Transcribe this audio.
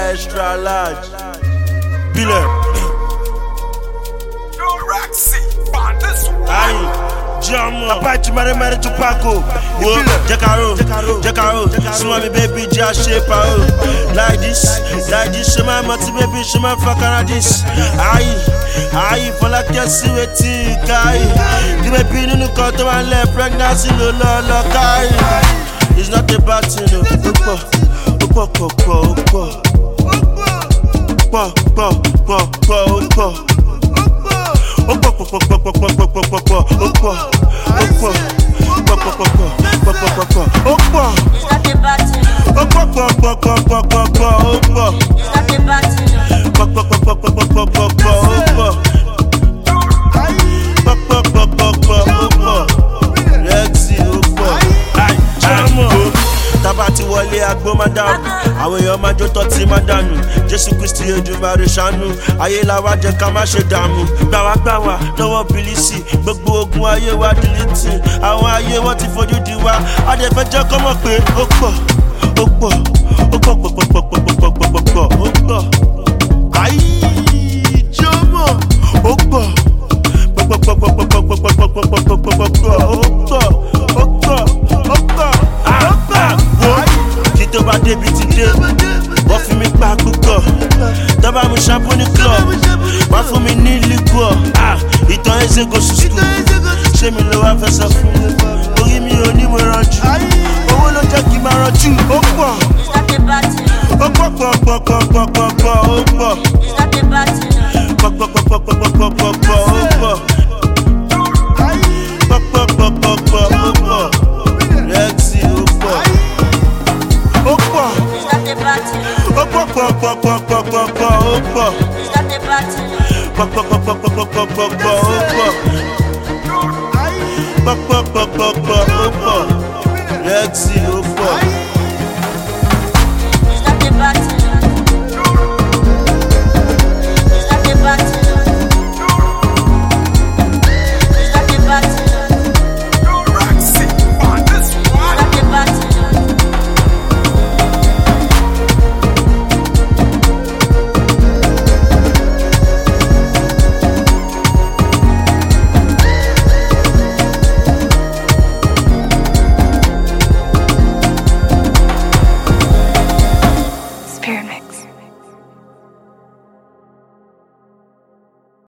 extra large. Bílẹ̀. Ayi, jọmọ. Papa ìtúmọ̀rẹ́mẹ́rẹ́ tún pàkó. Wo jẹ́karo, súnmọ́ mi baby jẹ́ àṣepà o. Like this, ṣe máa mọtí baby ṣe máa fọkàrà this. Ayi, Fọlákẹ́ sí wetin káyì. Kí baby nínú kan tó máa ń lẹ̀ pregnancy ló lọ́ọ́ káyì. It's not a bad thing o. Tábà ti wọlé agbó máa dàrú, àwọn èèyàn máa jó tọ́tí máa dànù. Jésù Kristi Èdùmàrè ṣàánú, ayé la wá jẹ́ ká má ṣe dààmú. Gbàwá lọ́wọ́ bìlísì, gbogbo ogun ayé wa dìlítì. Àwọn ayé wọn ti fojú di wa, adẹ́fẹ́ jẹ́ kọ́ mọ̀ pé ó pọ̀. Ayí jọmọ, ó pọ̀. Tó bá débi ti dé, wọ́n fi mi pa púpọ̀. Tó bá mu ṣàpọ̀ ní club, wọ́n fún mi ní liquor. Ìtàn ẹsẹ̀ kò ṣùṣù, ṣé mi ló wá fẹ́ sọ fún mi? Orí mi ò ní mo rànjú, owó ló jẹ́ kí n máa rànjú. Ó pọ̀, ó Rexy.